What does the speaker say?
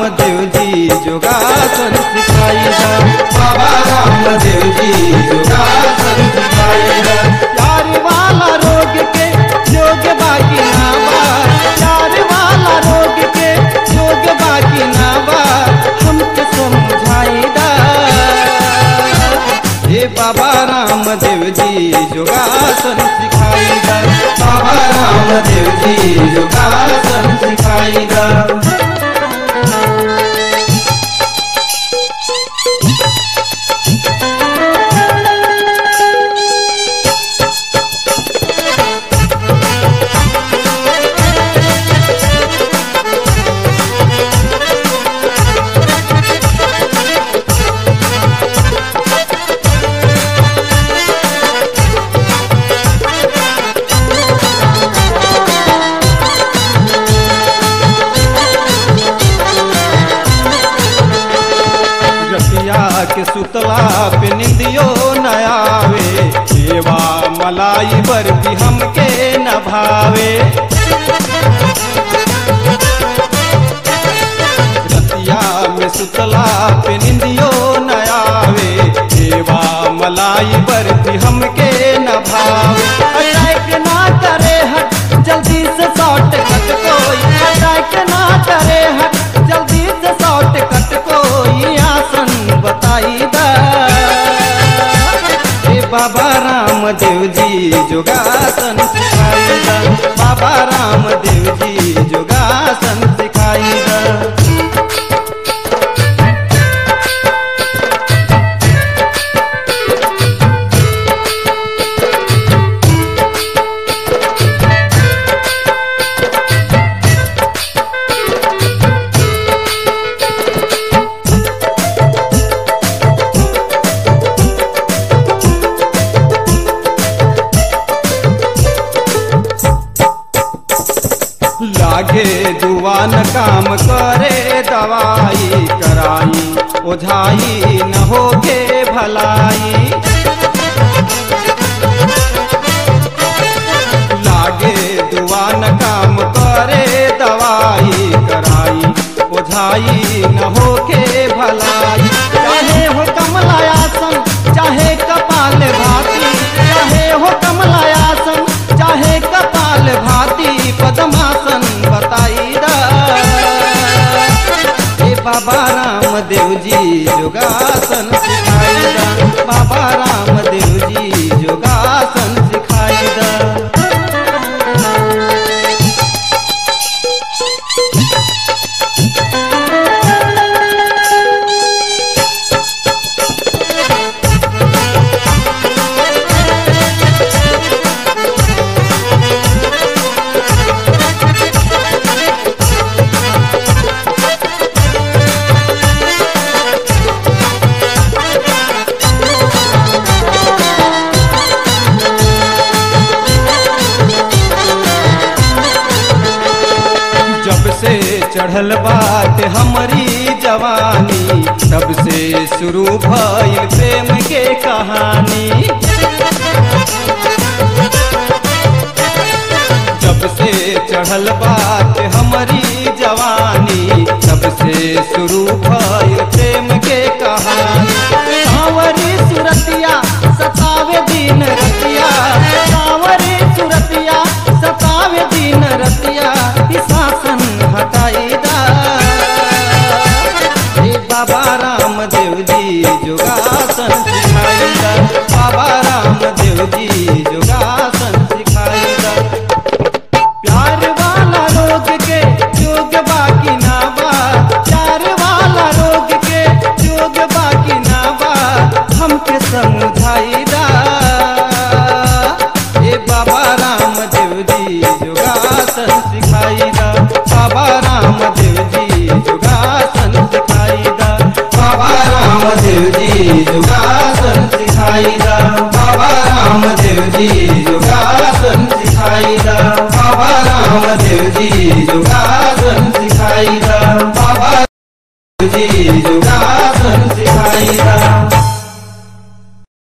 रामदेव जी योगासन सिखाईदा। बाबा रामदेव जी योगासन सिखाईदा। प्यार वाला रोग के योग बाकी ना बा, प्यार वाला रोग के योग बाकी ना बा, हमके समझाईदा। हे बाबा रामदेव जी योगासन सिखाईदा। बाबा रामदेव जी योगासन सिखाईदा। के सुतला पे निंदियो न आवे, सेवा मलाई बर्फी हमके न भावे। रतिया में सुतला पे निंदियो न आवे, सेवा मलाई बर्फी हमके न भावे। अटैक ना करे हट जल्दी से शॉर्ट कट कोई, अटैक ना करे हट जल्दी से शॉर्ट कट कोई, आसन बताईदा। हे बाबा रामदेव जी योगासन सिखाईदा। बाबा रामदेव जी योगासन सिखाईदा। लागे जुआन काम करे दवाई कराई, ओझाई न होके भलाई। लागे जुआन काम करे दवाई कराई, ओझाई न होके भलाई। चाहे हो कमलायासन चाहे कपाल भाती, चाहे हो कमलायासन चाहे कपाल भाती, पद्मासन बताईदा। हे बाबा रामदेव जी योगासन सिखाईदा। बाबा रामदेव जी योगासन सिखाईदा। जब से चढ़ल बात हमारी जवानी, तब से शुरू भइल प्रेम के कहानी। जब से चढ़ल बात हमारी जवानी, तब से शुरू भइल प्रेम के कहानी। सांवरी सुरतिया सतावे दिन रतिया, सांवरी सुरतिया सतावे दिन रतिया, शासन हटाईदा। हे बाबा रामदेव जी योगासन सिखाईदा। बाबा रामदेव जी योगासन सिखाईदा। प्यार वाला रोग के योग बाकी ना बा, प्यार वाला रोग के योग बाकी ना बा, हमके समझाईदा। हे बाबा रामदेव जी योगासन सिखाईदा। बाबा रामदेव जी योगासन सिखाईदा। बाबा रामदेव जी योगासन सिखाईदा। बाबा रामदेव जी योगासन सिखाईदा। बाबा रामदेव जी योगासन सिखाईदा। बाबा जी योगासन सिखाईदा।